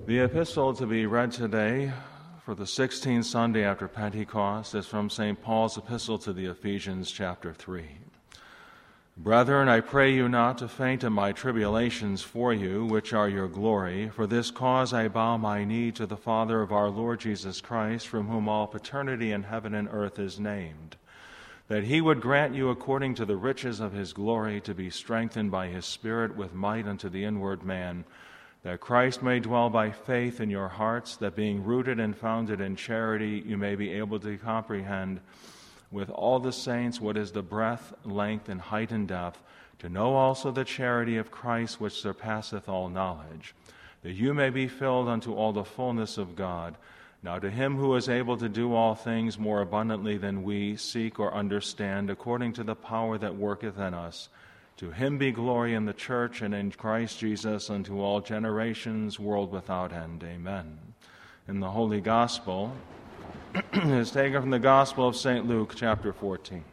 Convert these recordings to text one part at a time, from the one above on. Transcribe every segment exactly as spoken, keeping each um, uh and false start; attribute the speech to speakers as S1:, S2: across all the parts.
S1: The epistle to be read today for the sixteenth Sunday after Pentecost is from Saint Paul's epistle to the Ephesians, chapter three. Brethren, I pray you not to faint in my tribulations for you, which are your glory. For this cause I bow my knee to the Father of our Lord Jesus Christ, from whom all paternity in heaven and earth is named, that he would grant you according to the riches of his glory to be strengthened by his Spirit with might unto the inward man, that Christ may dwell by faith in your hearts, that being rooted and founded in charity, you may be able to comprehend with all the saints what is the breadth, length, and height and depth, to know also the charity of Christ which surpasseth all knowledge, that you may be filled unto all the fullness of God. Now to him who is able to do all things more abundantly than we seek or understand, according to the power that worketh in us, to him be glory in the church and in Christ Jesus unto all generations, world without end. Amen. In the Holy Gospel is taken from the Gospel of Saint Luke, chapter fourteen.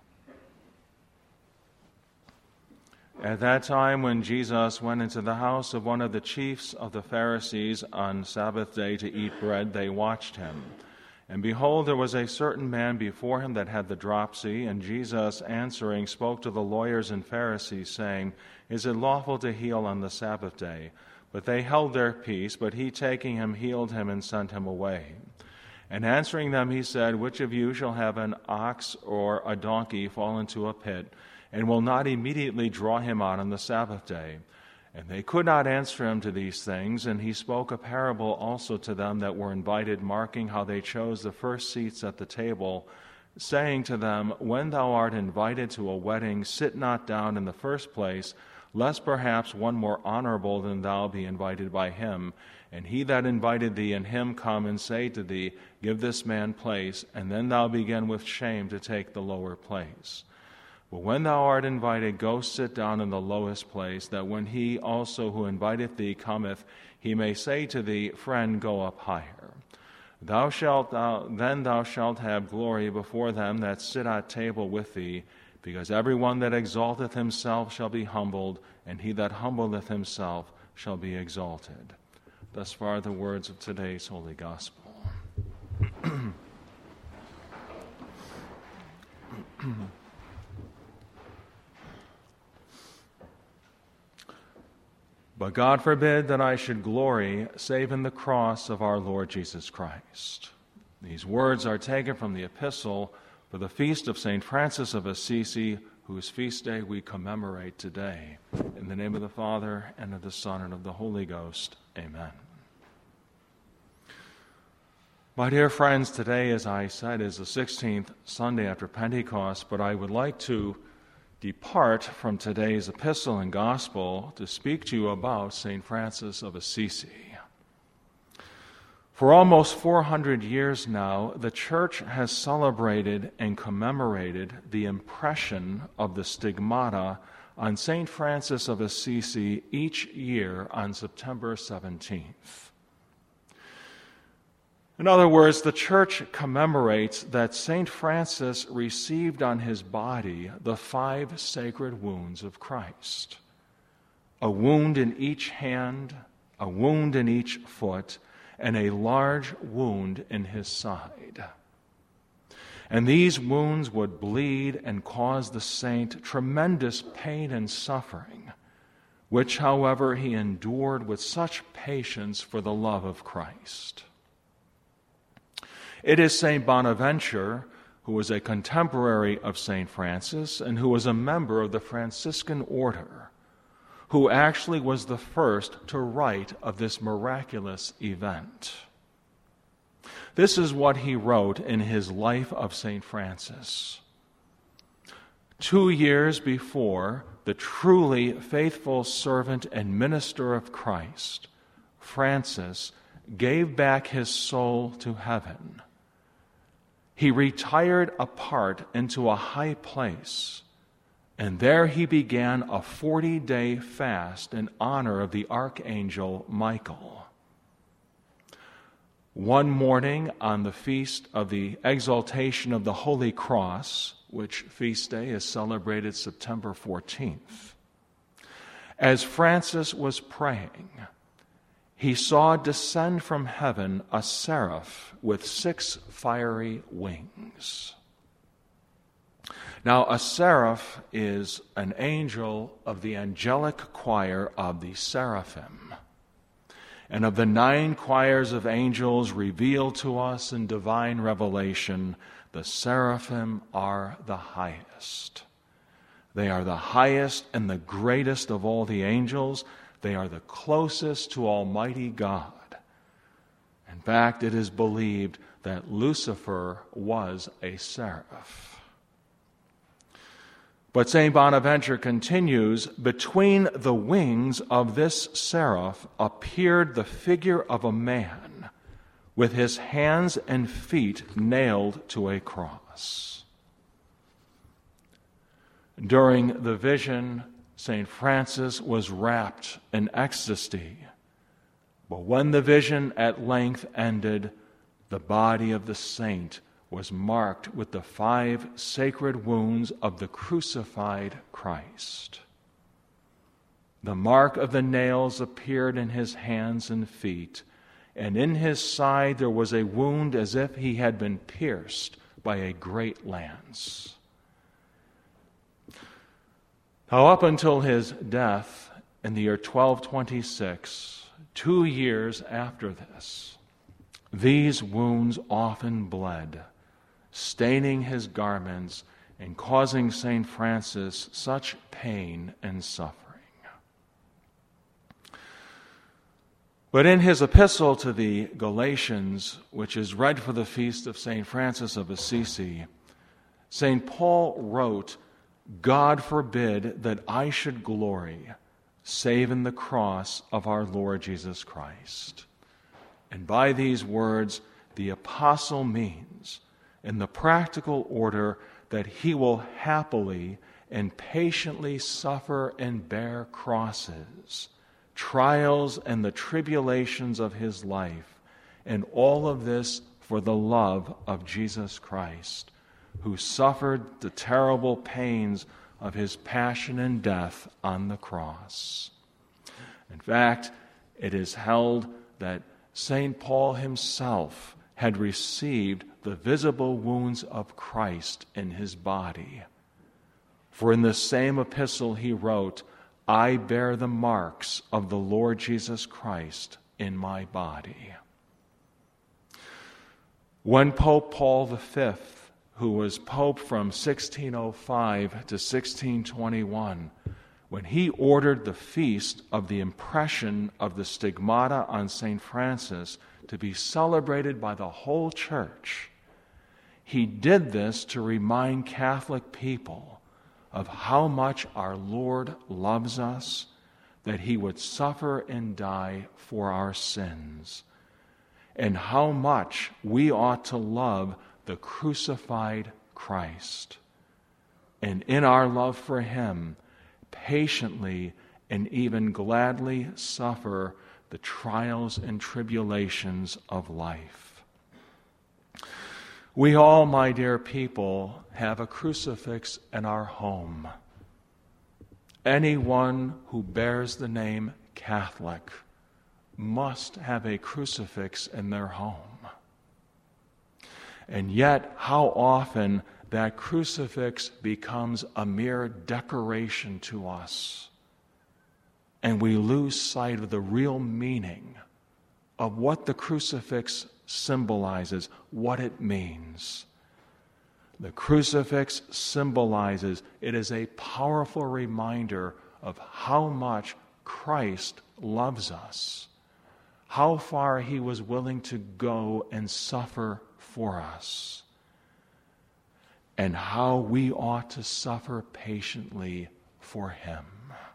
S1: At that time, when Jesus went into the house of one of the chiefs of the Pharisees on Sabbath day to eat bread, they watched him. And behold, there was a certain man before him that had the dropsy, and Jesus, answering, spoke to the lawyers and Pharisees, saying, Is it lawful to heal on the Sabbath day? But they held their peace, but he, taking him, healed him and sent him away. And answering them, he said, Which of you shall have an ox or a donkey fall into a pit, and will not immediately draw him out on the Sabbath day? And they could not answer him to these things, and he spoke a parable also to them that were invited, marking how they chose the first seats at the table, saying to them, When thou art invited to a wedding, sit not down in the first place, lest perhaps one more honorable than thou be invited by him. And he that invited thee and him come and say to thee, Give this man place, and then thou begin with shame to take the lower place. But when thou art invited, go sit down in the lowest place, that when he also who inviteth thee cometh, he may say to thee, Friend, go up higher. Thou shalt thou, then thou shalt have glory before them that sit at table with thee, because every one that exalteth himself shall be humbled, and he that humbleth himself shall be exalted. Thus far the words of today's Holy Gospel. But God forbid that I should glory save in the cross of our Lord Jesus Christ. These words are taken from the epistle for the feast of Saint Francis of Assisi, whose feast day we commemorate today. In the name of the Father, and of the Son, and of the Holy Ghost. Amen. My dear friends, today, as I said, is the sixteenth Sunday after Pentecost, but I would like to depart from today's epistle and gospel to speak to you about Saint Francis of Assisi. For almost four hundred years now, the Church has celebrated and commemorated the impression of the stigmata on Saint Francis of Assisi each year on September seventeenth. In other words, the Church commemorates that Saint Francis received on his body the five sacred wounds of Christ. A wound in each hand, a wound in each foot, and a large wound in his side. And these wounds would bleed and cause the saint tremendous pain and suffering, which, however, he endured with such patience for the love of Christ. It is Saint Bonaventure, who was a contemporary of Saint Francis and who was a member of the Franciscan order, who actually was the first to write of this miraculous event. This is what he wrote in his Life of Saint Francis. Two years before, the truly faithful servant and minister of Christ, Francis, gave back his soul to heaven. He retired apart into a high place, and there he began a forty-day fast in honor of the archangel Michael. One morning on the feast of the Exaltation of the Holy Cross, which feast day is celebrated September fourteenth, as Francis was praying, he saw descend from heaven a seraph with six fiery wings. Now, a seraph is an angel of the angelic choir of the seraphim. And of the nine choirs of angels revealed to us in divine revelation, the seraphim are the highest. They are the highest and the greatest of all the angels. They are the closest to Almighty God. In fact, it is believed that Lucifer was a seraph. But Saint Bonaventure continues, between the wings of this seraph appeared the figure of a man with his hands and feet nailed to a cross. During the vision, Saint Francis was wrapped in ecstasy. But when the vision at length ended, the body of the saint was marked with the five sacred wounds of the crucified Christ. The mark of the nails appeared in his hands and feet, and in his side there was a wound as if he had been pierced by a great lance. Now, up until his death in the year twelve twenty-six, two years after this, these wounds often bled, staining his garments and causing Saint Francis such pain and suffering. But in his epistle to the Galatians, which is read for the feast of Saint Francis of Assisi, Saint Paul wrote, "God forbid that I should glory, save in the cross of our Lord Jesus Christ." And by these words, the apostle means, in the practical order, that he will happily and patiently suffer and bear crosses, trials, and the tribulations of his life, and all of this for the love of Jesus Christ, who suffered the terrible pains of his passion and death on the cross. In fact, it is held that Saint Paul himself had received the visible wounds of Christ in his body. For in the same epistle he wrote, "I bear the marks of the Lord Jesus Christ in my body." When Pope Paul the Fifth, who was Pope from sixteen oh five to sixteen twenty-one, when he ordered the feast of the impression of the stigmata on Saint Francis to be celebrated by the whole church, he did this to remind Catholic people of how much our Lord loves us, that he would suffer and die for our sins, and how much we ought to love the crucified Christ, and in our love for him, patiently and even gladly suffer the trials and tribulations of life. We all, my dear people, have a crucifix in our home. Anyone who bears the name Catholic must have a crucifix in their home. And yet, how often that crucifix becomes a mere decoration to us, and we lose sight of the real meaning of what the crucifix symbolizes, what it means. The crucifix symbolizes, it is a powerful reminder of how much Christ loves us, how far he was willing to go and suffer for us, and how we ought to suffer patiently for him.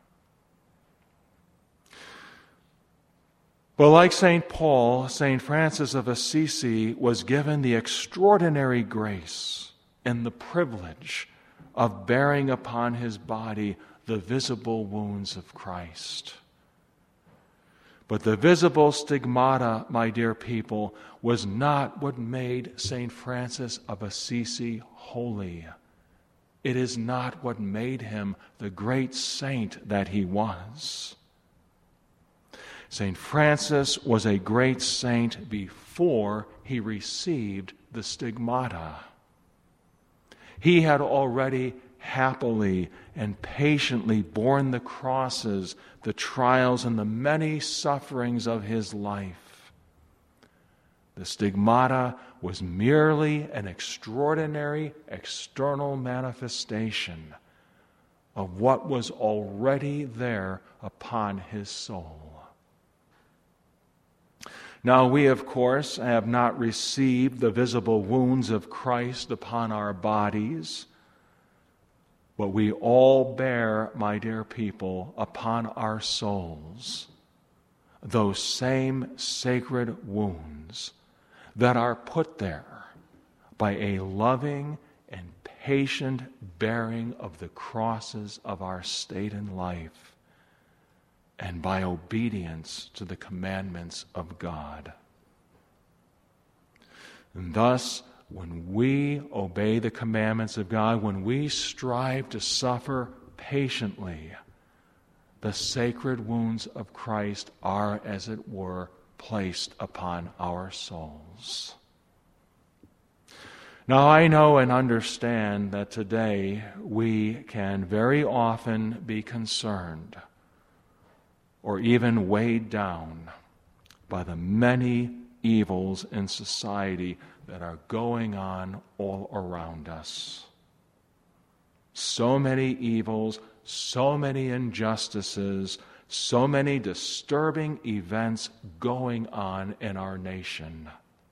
S1: But like Saint Paul, Saint Francis of Assisi was given the extraordinary grace and the privilege of bearing upon his body the visible wounds of Christ. But the visible stigmata, my dear people, was not what made Saint Francis of Assisi holy. It is not what made him the great saint that he was. Saint Francis was a great saint before he received the stigmata. He had already happily and patiently borne the crosses, the trials, and the many sufferings of his life. The stigmata was merely an extraordinary external manifestation of what was already there upon his soul. Now we, of course, have not received the visible wounds of Christ upon our bodies, but we all bear, my dear people, upon our souls those same sacred wounds that are put there by a loving and patient bearing of the crosses of our state in life, and by obedience to the commandments of God. And thus, when we obey the commandments of God, when we strive to suffer patiently, the sacred wounds of Christ are, as it were, placed upon our souls. Now, I know and understand that today we can very often be concerned or even weighed down by the many evils in society that are going on all around us. So many evils, so many injustices, so many disturbing events going on in our nation.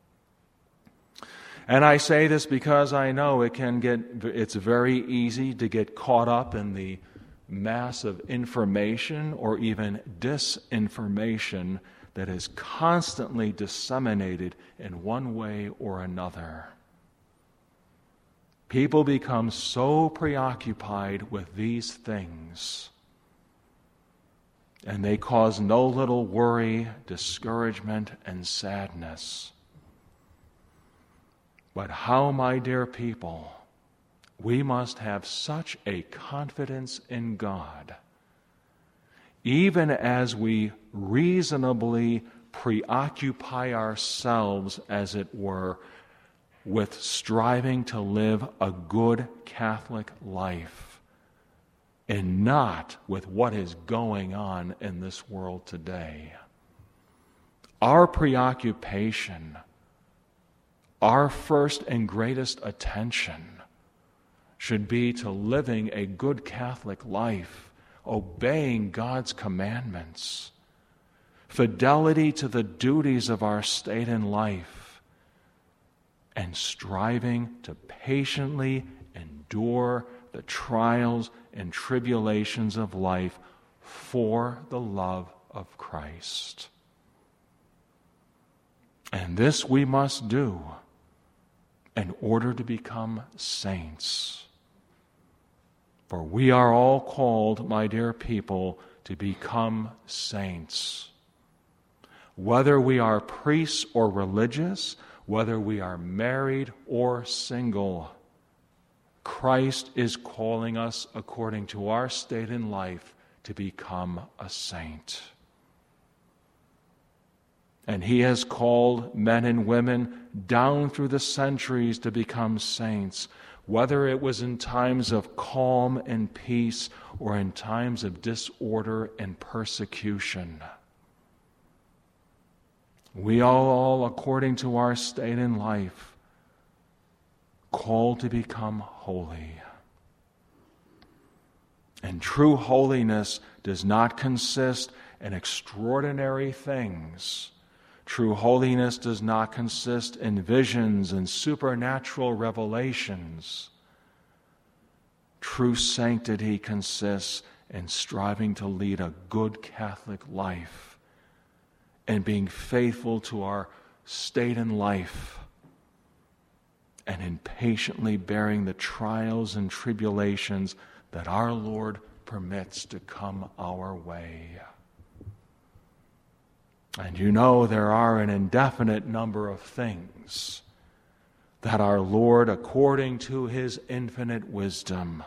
S1: And I say this because I know it can get, it's very easy to get caught up in the mass of information or even disinformation that is constantly disseminated in one way or another. People become so preoccupied with these things, and they cause no little worry, discouragement, and sadness. But how, my dear people, we must have such a confidence in God, even as we reasonably preoccupy ourselves, as it were, with striving to live a good Catholic life, and not with what is going on in this world today. Our preoccupation, our first and greatest attention, should be to living a good Catholic life, obeying God's commandments, fidelity to the duties of our state in life, and striving to patiently endure the trials and tribulations of life for the love of Christ. And this we must do in order to become saints. For we are all called, my dear people, to become saints. Whether we are priests or religious, whether we are married or single, Christ is calling us, according to our state in life, to become a saint. And He has called men and women down through the centuries to become saints, whether it was in times of calm and peace or in times of disorder and persecution. We are all, according to our state in life, called to become holy. And true holiness does not consist in extraordinary things. True holiness does not consist in visions and supernatural revelations. True sanctity consists in striving to lead a good Catholic life and being faithful to our state in life and in patiently bearing the trials and tribulations that our Lord permits to come our way. And you know there are an indefinite number of things that our Lord, according to His infinite wisdom,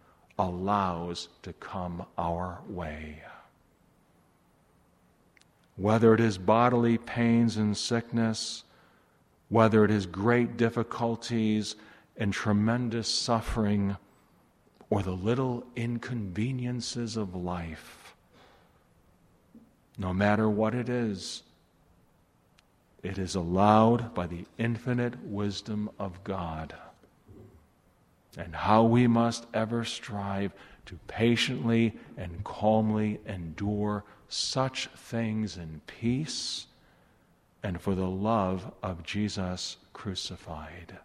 S1: allows to come our way. whether it is bodily pains and sickness, whether it is great difficulties and tremendous suffering, or the little inconveniences of life. No matter what it is, it is allowed by the infinite wisdom of God. And how we must ever strive to patiently and calmly endure such things in peace and for the love of Jesus crucified.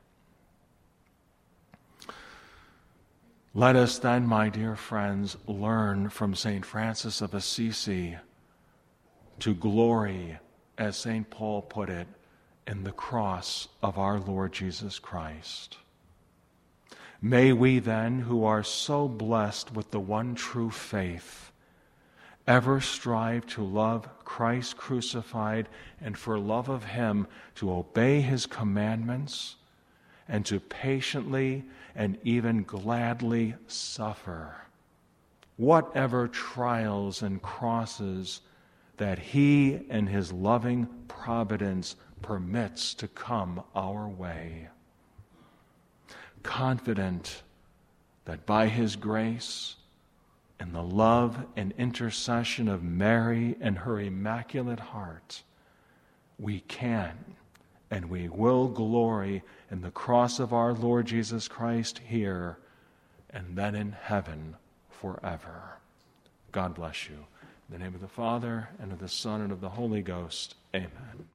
S1: Let us then, my dear friends, learn from Saint Francis of Assisi to glory, as Saint Paul put it, in the cross of our Lord Jesus Christ. May we then, who are so blessed with the one true faith, ever strive to love Christ crucified and for love of him to obey his commandments and to patiently and even gladly suffer whatever trials and crosses that he and his loving providence permits to come our way. Confident that by his grace and the love and intercession of Mary and her Immaculate Heart, we can and we will glory in the cross of our Lord Jesus Christ here and then in heaven forever. God bless you. In the name of the Father, and of the Son, and of the Holy Ghost, amen.